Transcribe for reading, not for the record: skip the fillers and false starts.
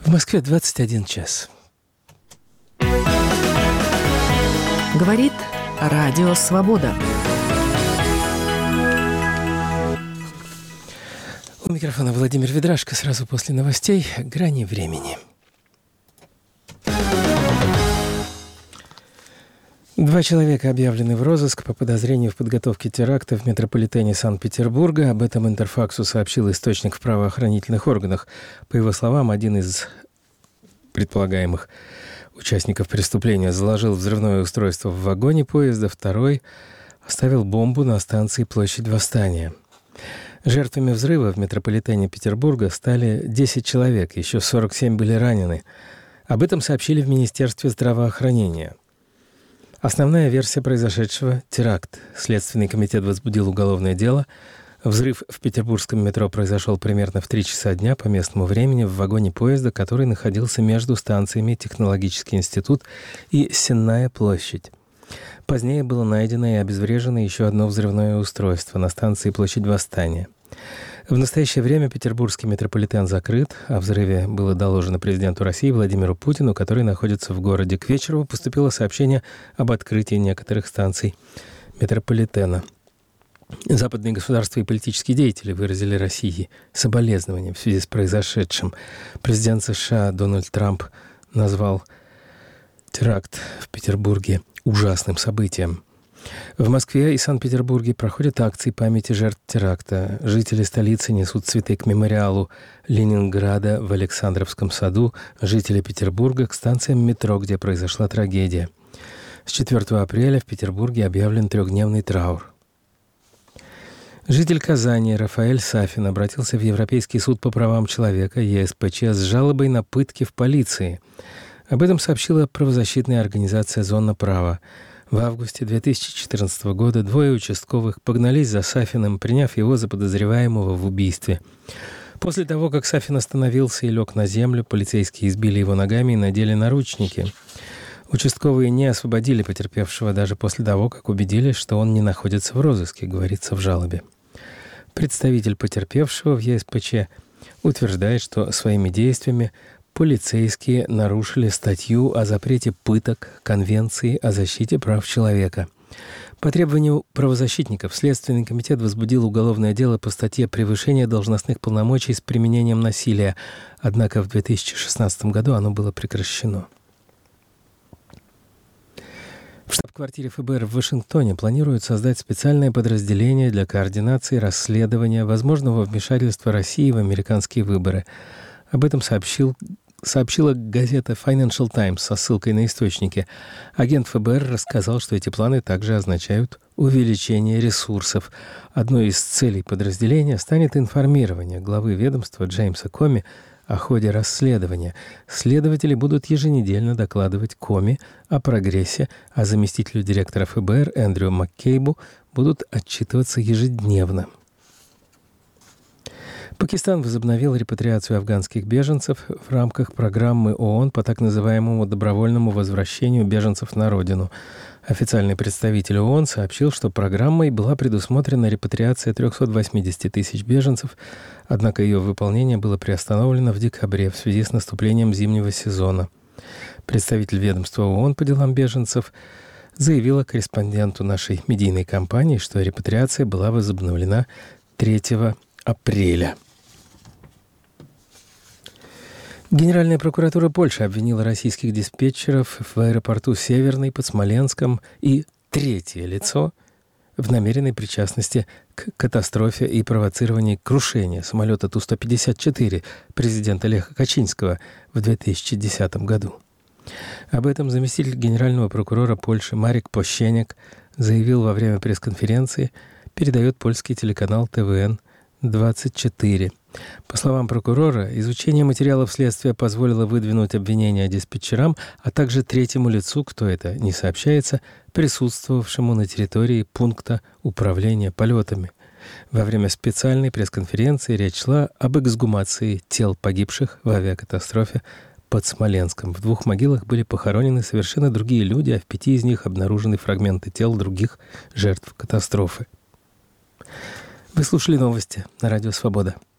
В Москве 21 час. Говорит Радио Свобода. У микрофона Владимир Ведрашко. Сразу после новостей «Грани времени». Два человека объявлены в розыск по подозрению в подготовке теракта в метрополитене Санкт-Петербурга. Об этом Интерфаксу сообщил источник в правоохранительных органах. По его словам, один из предполагаемых участников преступления заложил взрывное устройство в вагоне поезда, второй оставил бомбу на станции Площадь Восстания. Жертвами взрыва в метрополитене Петербурга стали 10 человек, еще 47 были ранены. Об этом сообщили в Министерстве здравоохранения. Основная версия произошедшего – теракт. Следственный комитет возбудил уголовное дело. Взрыв в петербургском метро произошел примерно в 3 часа дня по местному времени в вагоне поезда, который находился между станциями Технологический институт и Сенная площадь. Позднее было найдено и обезврежено еще одно взрывное устройство на станции Площадь Восстания. В настоящее время петербургский метрополитен закрыт. О взрыве было доложено президенту России Владимиру Путину, который находится в городе. К вечеру поступило сообщение об открытии некоторых станций метрополитена. Западные государства и политические деятели выразили России соболезнования в связи с произошедшим. Президент США Дональд Трамп назвал теракт в Петербурге ужасным событием. В Москве и Санкт-Петербурге проходят акции памяти жертв теракта. Жители столицы несут цветы к мемориалу Ленинграда в Александровском саду, жители Петербурга к станциям метро, где произошла трагедия. С 4 апреля в Петербурге объявлен 3-дневный траур. Житель Казани Рафаэль Сафин обратился в Европейский суд по правам человека ЕСПЧ с жалобой на пытки в полиции. Об этом сообщила правозащитная организация «Зона права». В августе 2014 года двое участковых погнались за Сафиным, приняв его за подозреваемого в убийстве. После того, как Сафин остановился и лег на землю, полицейские избили его ногами и надели наручники. Участковые не освободили потерпевшего даже после того, как убедились, что он не находится в розыске, говорится в жалобе. Представитель потерпевшего в ЕСПЧ утверждает, что своими действиями полицейские нарушили статью о запрете пыток Конвенции о защите прав человека. По требованию правозащитников Следственный комитет возбудил уголовное дело по статье «Превышение должностных полномочий с применением насилия», однако в 2016 году оно было прекращено. В штаб-квартире ФБР в Вашингтоне планируют создать специальное подразделение для координации расследования возможного вмешательства России в американские выборы. Об этом сообщила газета Financial Times со ссылкой на источники. Агент ФБР рассказал, что эти планы также означают увеличение ресурсов. Одной из целей подразделения станет информирование главы ведомства Джеймса Коми о ходе расследования. Следователи будут еженедельно докладывать Коми о прогрессе, а заместителю директора ФБР Эндрю Маккейбу будут отчитываться ежедневно. Пакистан возобновил репатриацию афганских беженцев в рамках программы ООН по так называемому добровольному возвращению беженцев на родину. Официальный представитель ООН сообщил, что программой была предусмотрена репатриация 380 тысяч беженцев, однако ее выполнение было приостановлено в декабре в связи с наступлением зимнего сезона. Представитель ведомства ООН по делам беженцев заявила корреспонденту нашей медийной компании, что репатриация была возобновлена 3 апреля. Генеральная прокуратура Польши обвинила российских диспетчеров в аэропорту Северный под Смоленском и третье лицо в намеренной причастности к катастрофе и провоцировании крушения самолета Ту-154 президента Леха Качинского в 2010 году. Об этом заместитель генерального прокурора Польши Марек Пощенек заявил во время пресс-конференции, передает польский телеканал ТВН-24. По словам прокурора, изучение материалов следствия позволило выдвинуть обвинения диспетчерам, а также третьему лицу, кто это не сообщается, присутствовавшему на территории пункта управления полетами. Во время специальной пресс-конференции речь шла об эксгумации тел погибших в авиакатастрофе под Смоленском. В 2 могилах были похоронены совершенно другие люди, а в 5 из них обнаружены фрагменты тел других жертв катастрофы. Вы слушали новости на Радио Свобода.